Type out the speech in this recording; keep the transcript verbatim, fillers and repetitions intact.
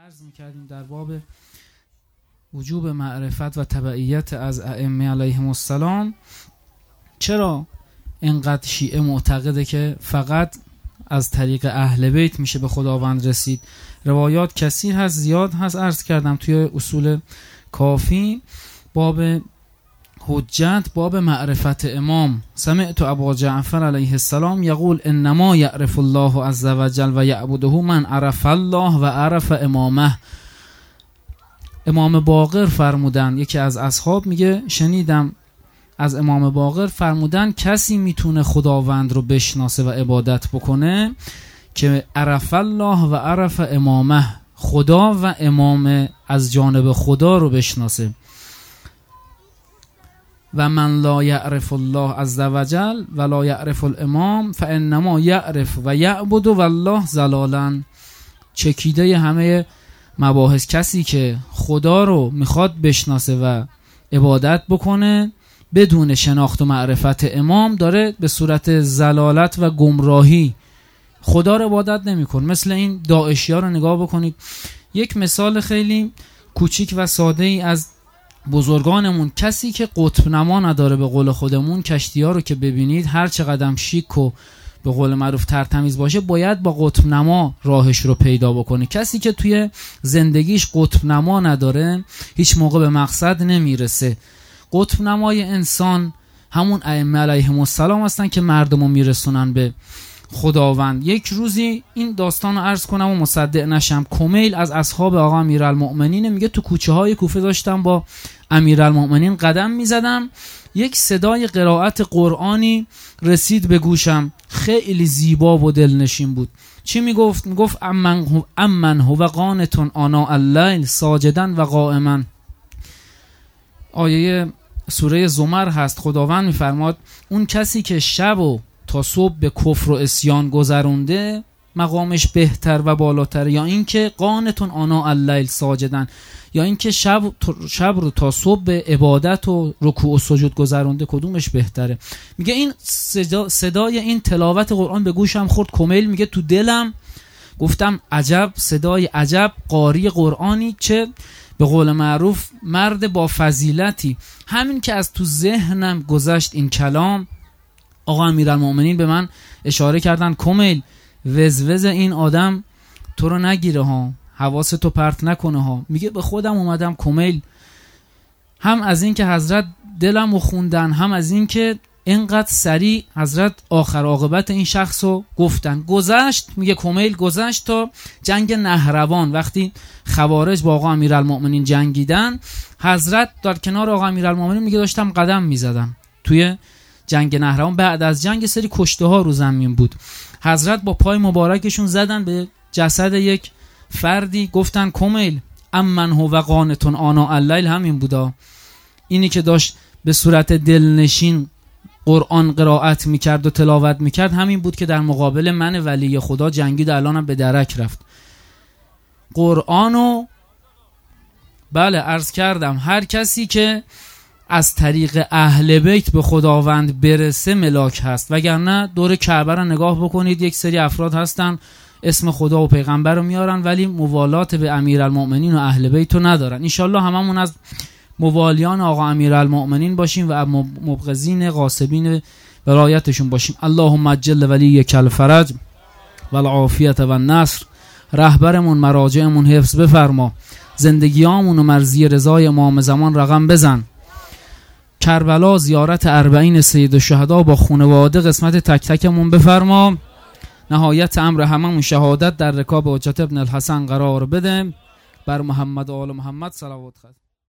عرض میکردیم در باب وجوب معرفت و تبعیت از ائمه علیهم السلام. چرا اینقدر شیعه معتقده که فقط از طریق اهل بیت میشه به خداوند رسید؟ روایات کثیر هست، زیاد هست. عرض کردم توی اصول کافی باب حجت، باب معرفت امام، سمعت ابا جعفر علیه السلام یقول انما یعرف الله عز وجل و یعبده من عرف الله و عرف امامه. امام باقر فرمودن، یکی از اصحاب میگه شنیدم از امام باقر فرمودن کسی میتونه خداوند رو بشناسه و عبادت بکنه که عرف الله و عرف امامه، خدا و امام از جانب خدا رو بشناسه. و من لا یعرف الله عز وجل و لا یعرف الامام فانما یعرف و یعبد والله ضلالا. چکیده همه مباحث، کسی که خدا رو میخواد بشناسه و عبادت بکنه بدون شناخت و معرفت امام داره به صورت ضلالت و گمراهی خدا رو عبادت نمیکنه. مثل این داعشی ها رو نگاه بکنید. یک مثال خیلی کوچیک و ساده ای از بزرگانمون، کسی که قطب نما نداره به قول خودمون، کشتی ها رو که ببینید هر چقدر شیک و به قول معروف ترتمیز باشه باید با قطب نما راهش رو پیدا بکنه. کسی که توی زندگیش قطب نما نداره هیچ موقع به مقصد نمیرسه. قطب نمای انسان همون ائمه علیهم السلام هستن که مردم رو میرسونن به خداوند. یک روزی این داستان رو عرض کنم و مصدق نشم، کمیل از اصحاب آقا امیرالمؤمنین میگه تو کوچه های کوفه داشتم با امیرالمؤمنین قدم میزدم، یک صدای قرائت قرآنی رسید به گوشم، خیلی زیبا و دلنشین بود. چی میگفت؟ میگفت امن هو امن هو قانتون آناء اللیل ساجدا و قائما. آیه سوره زمر هست. خداوند میفرماد اون کسی که شب و تا صبح به کفر و عصیان گذرونده مقامش بهتر و بالاتر، یا اینکه قانتون آناء اللیل ساجدن، یا اینکه شب شب رو تا صبح به عبادت و رکوع و سجود گذرونده، کدومش بهتره؟ میگه این صدا صدای این تلاوت قرآن به گوشم خورد. کمیل میگه تو دلم گفتم عجب صدای عجب قاری قرآنی، چه به قول معروف مرد با فضیلتی. همین که از تو ذهنم گذشت این کلام، آقا امیرالمؤمنین به من اشاره کردن کمیل وزوز این آدم تو رو نگیره ها، حواستو پرت نکنه ها. میگه به خودم اومدم کمیل، هم از این که حضرت دلم رو خوندن، هم از این که اینقدر سریع حضرت آخر عاقبت این شخص رو گفتن. گذشت، میگه کمیل گذشت تا جنگ نهروان، وقتی خوارج با آقا امیرالمؤمنین جنگیدن، حضرت در کنار آقا امیرالمؤمنین میگه داشتم قدم میزدم توی جنگ نهروان. بعد از جنگ سری کشته ها رو زمین بود، حضرت با پای مبارکشون زدن به جسد یک فردی، گفتن کمیل امن هو قانتون آناء اللیل. همین بودا، اینی که داشت به صورت دلنشین قرآن قرائت میکرد و تلاوت میکرد همین بود که در مقابل من ولی خدا جنگید، الانم به درک رفت. قرآنو بله عرض کردم هر کسی که از طریق اهل بیت به خداوند برسه ملاک هست، وگرنه دور کعبه رو نگاه بکنید یک سری افراد هستن اسم خدا و پیغمبر رو میارن ولی موالات به امیرالمؤمنین و اهل بیت رو ندارن. انشالله هممون از موالیان آقا امیرالمؤمنین باشیم و مبغضین غاصبین ولایتشون باشیم. اللهم عجل ولیک الفرج والعافیت و النصر. رهبرمون مراجعمون حفظ بفرما، زندگیامون و مرضی رضای امام زمان رقم بزن. کربلا زیارت اربعین سید الشهدا با خانواده قسمت تک تکمون بفرما. نهایت امر هممون شهادت در رکاب حجت ابن الحسن قرار بده. بر محمد و آل محمد صلوات خواهد.